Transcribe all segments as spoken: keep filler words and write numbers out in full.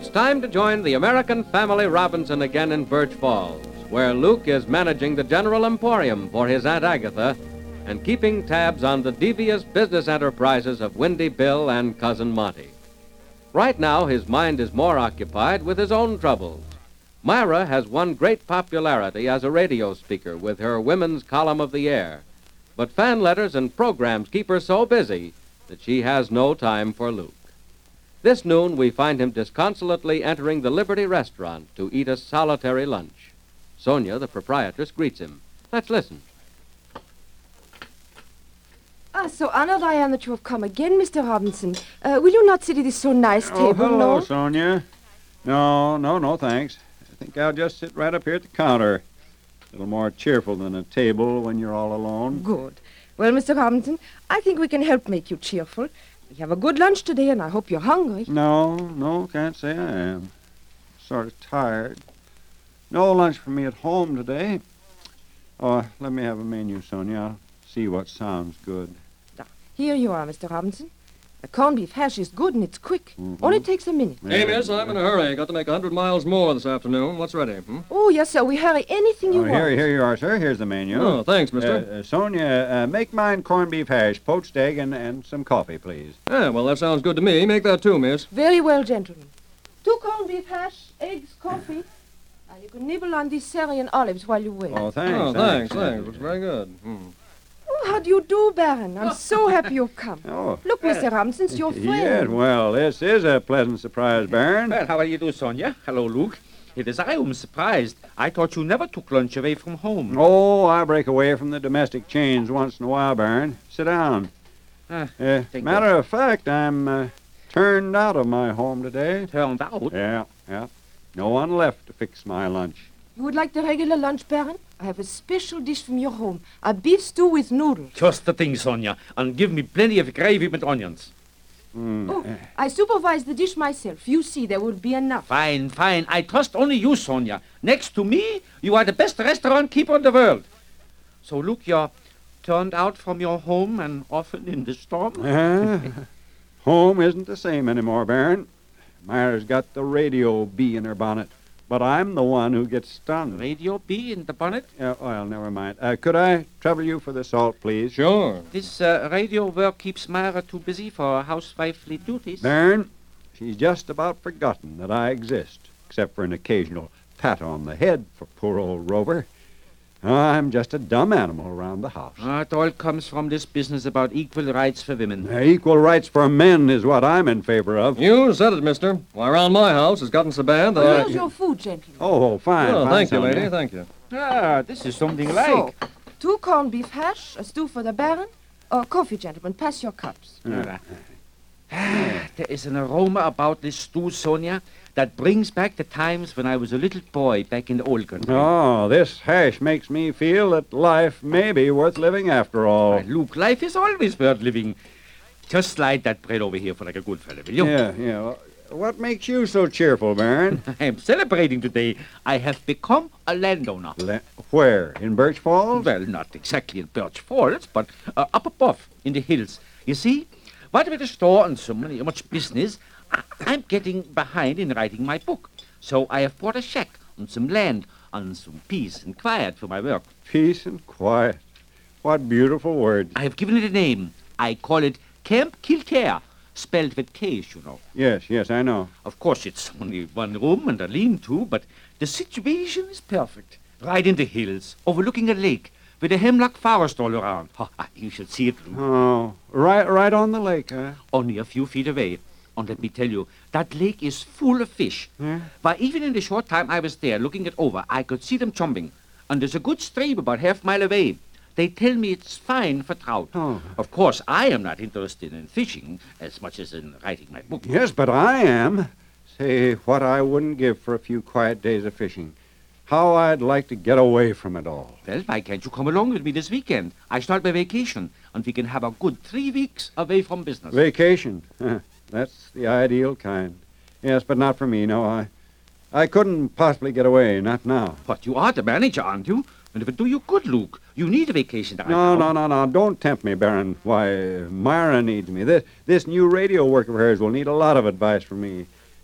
It's time to join the American Family Robinson again in Birch Falls, where Luke is managing the General Emporium for his Aunt Agatha and keeping tabs on the devious business enterprises of Windy Bill and Cousin Monty. Right now, his mind is more occupied with his own troubles. Myra has won great popularity as a radio speaker with her Women's Column of the Air, but fan letters and programs keep her so busy that she has no time for Luke. This noon, we find him disconsolately entering the Liberty Restaurant to eat a solitary lunch. Sonia, the proprietress, greets him. Let's listen. Ah, so honored I am that you have come again, Mister Robinson. Uh, will you not sit at this so nice Oh, table, hello, no? Sonia. No, no, no, thanks. I think I'll just sit right up here at the counter. A little more cheerful than a table when you're all alone. Good. Well, Mister Robinson, I think we can help make you cheerful. We have a good lunch today, and I hope you're hungry. No, no, can't say I am. Sort of tired. No lunch for me at home today. Oh, let me have a menu, Sonia. I'll see what sounds good. Here you are, Mister Robinson. The corned beef hash is good and it's quick. Mhm. Only takes a minute. Hey, miss, I'm in a hurry. Got to make a hundred miles more this afternoon. What's ready? Hmm? Oh, yes, sir. We hurry anything you Oh, want. here, here you are, sir. Here's the menu. Oh, thanks, mister. Uh, uh, Sonia, uh, make mine corned beef hash, poached egg, and, and some coffee, please. Yeah, well, that sounds good to me. Make that too, miss. Very well, gentlemen. Two corned beef hash, eggs, coffee. Now, you can nibble on these Syrian olives while you wait. Oh, thanks. oh, thanks, thanks. Looks very good. Hmm. Oh, how do you do, Baron? I'm so happy you've come. Oh. Look, Mister Robinson, it's your friend. Yes, well, this is a pleasant surprise, Baron. Well, how do you do, Sonia? Hello, Luke. It is I who am surprised. I thought you never took lunch away from home. Oh, I break away from the domestic chains once in a while, Baron. Sit down. Ah, Uh, thank matter you. of fact, I'm uh, turned out of my home today. Turned out? Yeah, yeah. No one left to fix my lunch. You would like the regular lunch, Baron? I have a special dish from your home. A beef stew with noodles. Just the thing, Sonia. And give me plenty of gravy with onions. Mm. Oh, I supervise the dish myself. You see, there will be enough. Fine, fine. I trust only you, Sonia. Next to me, you are the best restaurant keeper in the world. So, Luke, you're turned out from your home and often in the storm? Uh, home isn't the same anymore, Baron. Myra's got the radio bee in her bonnet, but I'm the one who gets stung. Radio bee in the bonnet? Uh, well, never mind. Uh, could I trouble you for the salt, please? Sure. This uh, radio work keeps Myra too busy for housewifely duties. Baron, she's just about forgotten that I exist, except for an occasional pat on the head for poor old Rover. I'm just a dumb animal around the house. Ah, it all comes from this business about equal rights for women. Uh, equal rights for men is what I'm in favor of. You said it, mister. Why, around my house, it's gotten so bad that I... Here's your food, gentlemen. Oh, fine. Oh, fine, thank you, Sonia. lady. Thank you. Ah, this is something So, like. two corned beef hash, a stew for the Baron, or coffee, gentlemen. Pass your cups. Ah, there is an aroma about this stew, Sonia, that brings back the times when I was a little boy back in the old country. Oh, this hash makes me feel that life may be worth living after all. Why, Luke, life is always worth living. Just slide that bread over here for like a good fellow, will you? Yeah, yeah. Well, what makes you so cheerful, Baron? I am celebrating today. I have become a landowner. Le- Where? In Birch Falls? Well, not exactly in Birch Falls, but uh, up above in the hills. You see, what with the store and so many, much business, I- I'm getting behind in writing my book. So I have bought a shack and some land and some peace and quiet for my work. Peace and quiet. What beautiful words. I have given it a name. I call it Camp Kilcare, spelled with K's, you know. Yes, yes, I know. Of course, it's only one room and a lean-to, but the situation is perfect. Right in the hills, overlooking a lake, with a hemlock forest all around. Oh, you should see it, Luke. Oh, right, right on the lake, huh? Only a few feet away. And let me tell you, that lake is full of fish. Yeah? Why, even in the short time I was there looking it over, I could see them jumping. And there's a good stream about half a mile away. They tell me it's fine for trout. Oh. Of course, I am not interested in fishing as much as in writing my book. Yes, but I am. Say, what I wouldn't give for a few quiet days of fishing. How I'd like to get away from it all. Well, why can't you come along with me this weekend? I start my vacation, and we can have a good three weeks away from business. Vacation. That's the ideal kind. Yes, but not for me, no. I I couldn't possibly get away, not now. But you are the manager, aren't you? And if it do you good, Luke, you need a vacation right No, now. no, no, no. Don't tempt me, Baron. Why, Myra needs me. This, this new radio work of hers will need a lot of advice from me.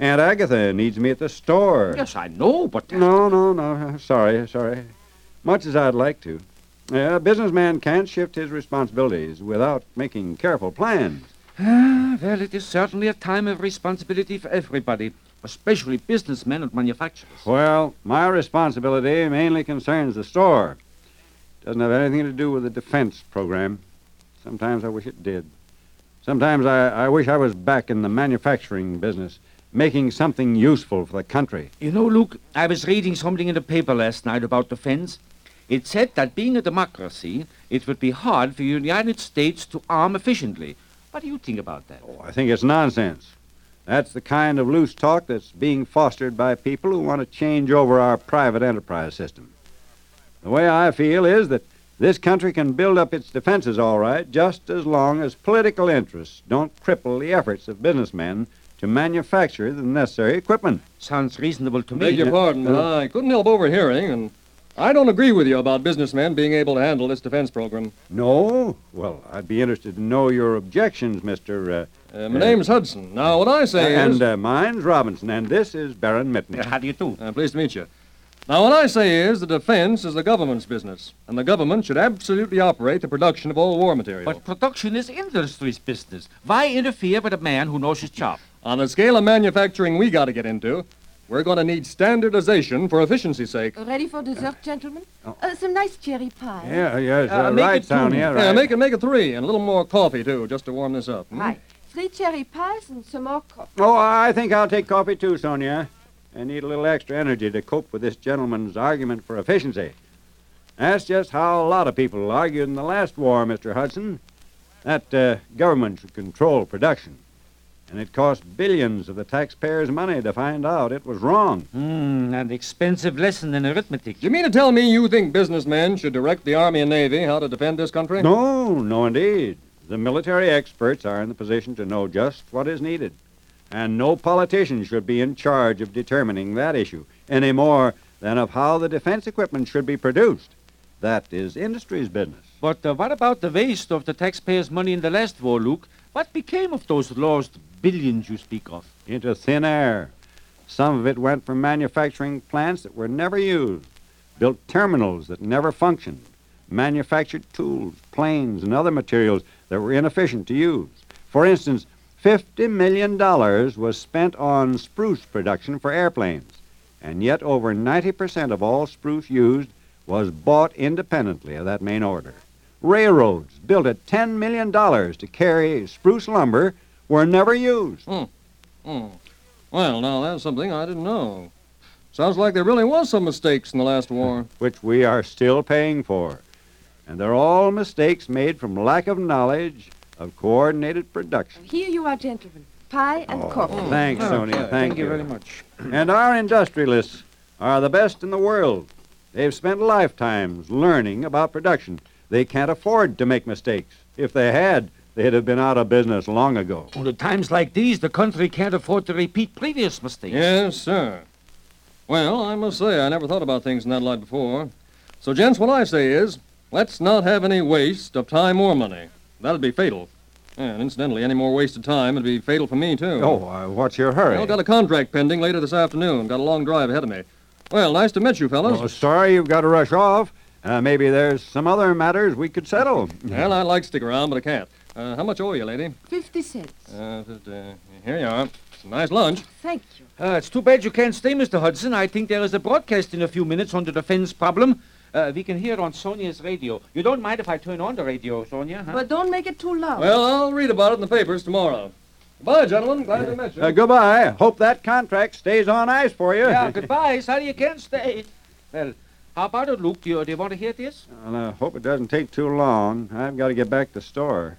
Aunt Agatha needs me at the store. Yes, I know, but... No, no, no. Sorry, sorry. Much as I'd like to. A businessman can't shift his responsibilities without making careful plans. Ah, well, it is certainly a time of responsibility for everybody, especially businessmen and manufacturers. Well, my responsibility mainly concerns the store. Doesn't have anything to do with the defense program. Sometimes I wish it did. Sometimes I, I wish I was back in the manufacturing business, making something useful for the country. You know, Luke, I was reading something in the paper last night about defense. It said that being a democracy, it would be hard for the United States to arm efficiently. What do you think about that? Oh, I think it's nonsense. That's the kind of loose talk that's being fostered by people who want to change over our private enterprise system. The way I feel is that this country can build up its defenses all right, just as long as political interests don't cripple the efforts of businessmen to manufacture the necessary equipment. Sounds reasonable to me. Beg your pardon, but I couldn't help overhearing, and I don't agree with you about businessmen being able to handle this defense program. No? Well, I'd be interested to know your objections, Mister Uh, Uh, my name's Hudson. Now, what I say is... and uh, mine's Robinson, and this is Baron Mitney. How do you do? Uh, pleased to meet you. Now, what I say is the defense is the government's business, and the government should absolutely operate the production of all war material. But production is industry's business. Why interfere with a man who knows his job? On the scale of manufacturing we got to get into, we're going to need standardization for efficiency's sake. Ready for dessert, gentlemen? Uh, some nice cherry pie. Yeah, yes, Uh, uh, make right, it two. Sonia, Yeah, right. make it, make it three, and a little more coffee, too, just to warm this up. hmm? Right. Three cherry pies and some more coffee. Oh, I think I'll take coffee too, Sonia. I need a little extra energy to cope with this gentleman's argument for efficiency. That's just how a lot of people argued in the last war, Mister Hudson. That uh, government should control production. And it cost billions of the taxpayers' money to find out it was wrong. Hmm, an expensive lesson in arithmetic. You mean to tell me you think businessmen should direct the Army and Navy how to defend this country? No, no, indeed. The military experts are in the position to know just what is needed. And no politician should be in charge of determining that issue, any more than of how the defense equipment should be produced. That is industry's business. But uh, what about the waste of the taxpayers' money in the last war, Luke? What became of those lost billions you speak of? Into thin air. Some of it went from manufacturing plants that were never used, built terminals that never functioned, manufactured tools, planes, and other materials that were inefficient to use. For instance, fifty million dollars was spent on spruce production for airplanes, and yet over ninety percent of all spruce used was bought independently of that main order. Railroads built at ten million dollars to carry spruce lumber were never used. Hmm. Hmm. Well, now, that's something I didn't know. Sounds like there really was some mistakes in the last war. Which we are still paying for. And they're all mistakes made from lack of knowledge of coordinated production. Here you are, gentlemen. Pie and coffee. Thanks, Sonia. Okay. Thank, you very much. And our industrialists are the best in the world. They've spent lifetimes learning about production. They can't afford to make mistakes. If they had, they'd have been out of business long ago. Well, at times like these, the country can't afford to repeat previous mistakes. Yes, sir. Well, I must say, I never thought about things in that light before. So, gents, what I say is, let's not have any waste of time or money. That'd be fatal. And incidentally, any more wasted time would be fatal for me, too. Oh, uh, what's your hurry? Well, got a contract pending later this afternoon. Got a long drive ahead of me. Well, nice to meet you, fellas. Oh, sorry you've got to rush off. Uh, maybe there's some other matters we could settle. Well, I'd like to stick around, but I can't. Uh, how much owe you, lady? Fifty cents. Uh, uh, here you are. It's a nice lunch. Thank you. Uh, it's too bad you can't stay, Mister Hudson. I think there is a broadcast in a few minutes on the defense problem. Uh, we can hear it on Sonia's radio. You don't mind if I turn on the radio, Sonia, huh? But don't make it too loud. Well, I'll read about it in the papers tomorrow. Goodbye, gentlemen. Glad to meet you. Uh, goodbye. Hope that contract stays on ice for you. Yeah, goodbye. Sorry you can't stay. Well, how about it, Luke? Do you, do you want to hear this? Well, I hope it doesn't take too long. I've got to get back to the store.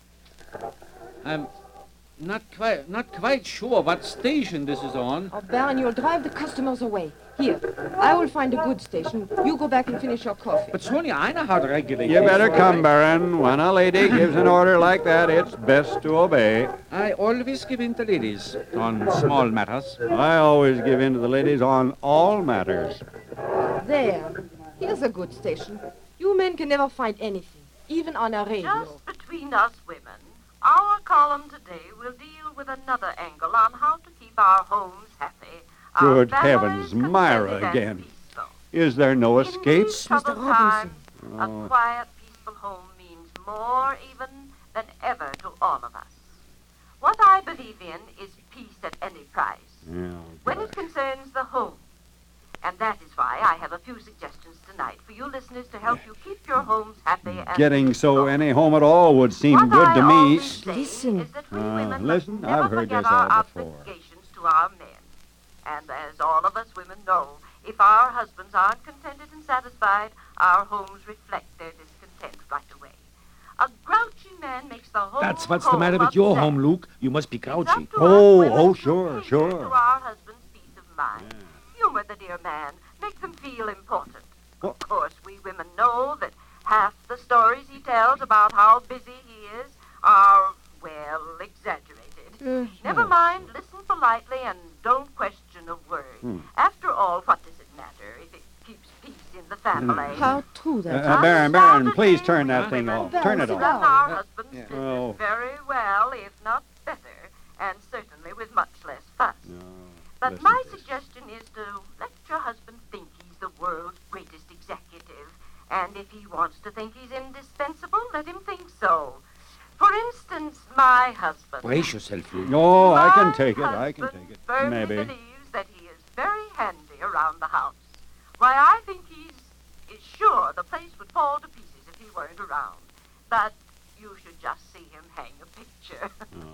I'm not quite not quite sure what station this is on. Oh, Baron, you'll drive the customers away. Here, I will find a good station. You go back and finish your coffee. But Sonia, I know how to regulate. You this. better come, Baron. When a lady gives an order like that, it's best to obey. I always give in to ladies on small matters. I always give in to the ladies on all matters. There. Here's a good station. You men can never find anything, even on a radio. Just between us women, our column today will deal with another angle on how to keep keep our homes happy. our Good families heavens, Myra contented and again. peaceful. Is there no escape? In troubled Mister times, Oh. a quiet, peaceful home means more even than ever to all of us. What I believe in is peace at any price, Yeah, when God. it concerns the home. And that is why I have a few suggestions tonight for you listeners to help you keep your homes happy and Getting so peaceful. any home at all would seem What good I to me. always say Listen. is that we Uh, women listen, must never I've heard forget this our all before. obligations to our men. And as all of us women know, if our husbands aren't contented and satisfied, our homes reflect their discontent right away. A grouchy man makes the whole That's what's the home matter with your upset. home, Luke. You must be It's up grouchy. to us Oh, women oh, to sure, cater sure. To our husbands' peace of mind. Humor the dear man. Make them feel important. Well- Of course, we women know that half the stories he tells about how busy he is are, well, exaggerated. Never mind, listen politely and don't question a word. Hmm. After all, what does it matter if it keeps peace in the family? How true that Uh, is. Baron, Baron, please turn that thing off. Baron, Turn it sit off. down. Run our husband's Yeah. business Oh. very well, if not better, and certainly with much less fuss. No, But listen my to this. suggestion is to let your husband think he's the world's greatest executive. And if he wants to think he's indispensable, let him think so. For instance, my husband. Brace yourself, Luke. No, I can My take it. I can husband take it. firmly Maybe. believes that he is very handy around the house. Why, I think he's is sure the place would fall to pieces if he weren't around. But you should just see him hang a picture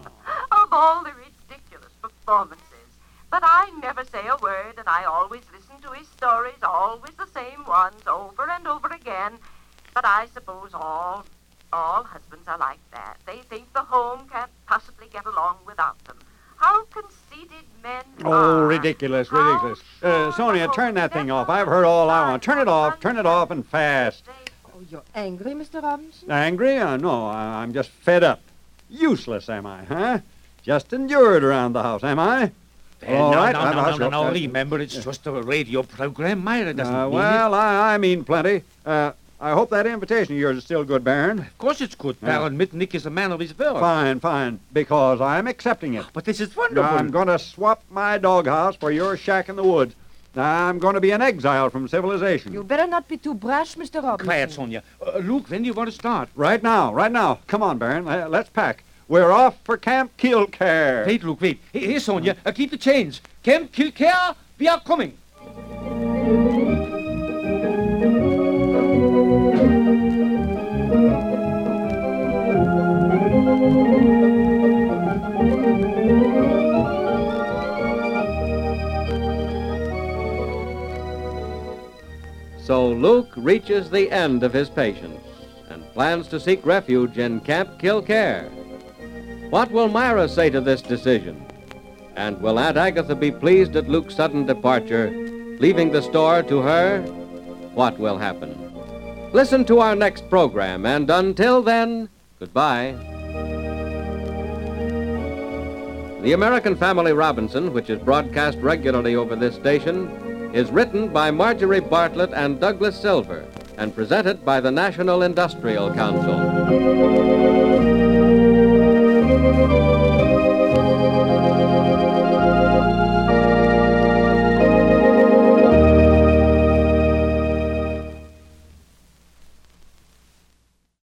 of all the ridiculous performances. But I never say a word, and I always listen to his stories, always the same ones, over and over again. But I suppose all, all husbands are like that. They think the home can't possibly get along without them. How conceited men Oh, are. ridiculous, How ridiculous. sure Uh, the Sonia, home turn that thing never off. I've heard all I want. Turn it off. runs Turn it off and fast. they- Oh, you're angry, Mister Robinson? Angry? Uh, no, I- I'm just fed up. Useless, am I, huh? Just endured around the house, am I? Well, All no, right, no, I'm- no, I'll no, no, shut no. that. Remember, it's just a radio program. Myra doesn't Uh, mean well, I, I mean plenty. Uh, I hope that invitation of yours is still good, Baron. it. Of course it's good. Yeah. I'll admit Nick is a man of his word. Fine, fine, because I'm accepting it. But this is wonderful. I'm going to swap my doghouse for your shack in the woods. I'm going to be an exile from civilization. You better not be too brash, Mister Robinson. Quiet, Sonia. Uh, Luke, when do you want to start? Right now, right now. Come on, Baron. Uh, let's pack. We're off for Camp Kilcare. Wait, Luke, wait. Here, here, Sonia. Uh, keep the change. Camp Kilcare, we are coming. So Luke reaches the end of his patience and plans to seek refuge in Camp Kilcare. What will Myra say to this decision? And will Aunt Agatha be pleased at Luke's sudden departure, leaving the store to her? What will happen? Listen to our next program, and until then, goodbye. The American Family Robinson, which is broadcast regularly over this station, is written by Marjorie Bartlett and Douglas Silver and presented by the National Industrial Council.